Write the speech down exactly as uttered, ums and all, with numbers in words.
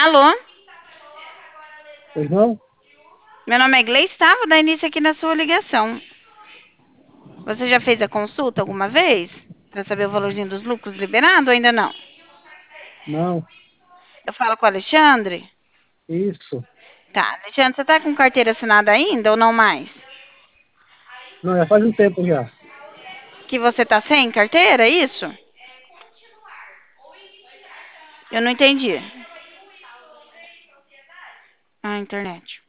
Alô? Pois não? Meu nome é Gleice, tá? Vou dar início aqui na sua ligação. Você já fez a consulta alguma vez? Para saber o valorzinho dos lucros liberado ou ainda não? Não. Eu falo com o Alexandre? Isso. Tá. Alexandre, você tá com carteira assinada ainda ou não mais? Não, já faz um tempo já. Que você tá sem carteira, é isso? Eu não entendi. Ah, internet.